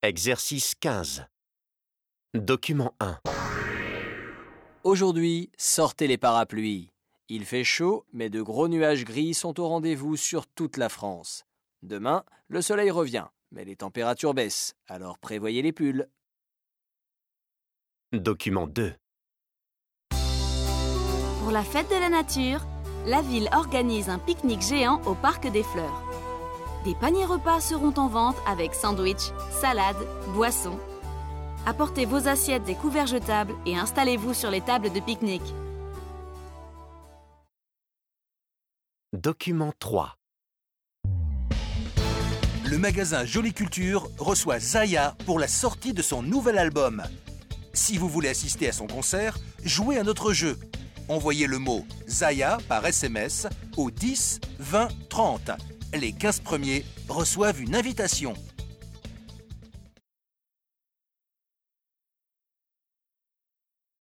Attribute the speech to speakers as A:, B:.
A: Exercice 15. Document 1.
B: Aujourd'hui, sortez les parapluies. Il fait chaud, mais de gros nuages gris sont au rendez-vous sur toute la France. Demain, le soleil revient, mais les températures baissent, alors prévoyez les pulls.
A: Document 2.
C: Pour la fête de la nature, la ville organise un pique-nique géant au Parc des Fleurs. Des paniers repas seront en vente avec sandwich, salade, boissons. Apportez vos assiettes et couverts jetables et installez-vous sur les tables de pique-nique.
A: Document 3.
D: Le magasin Jolie Culture reçoit Zaya pour la sortie de son nouvel album. Si vous voulez assister à son concert, jouez à notre jeu. Envoyez le mot Zaya par SMS au 10 20 30. Les 15 premiers reçoivent une invitation.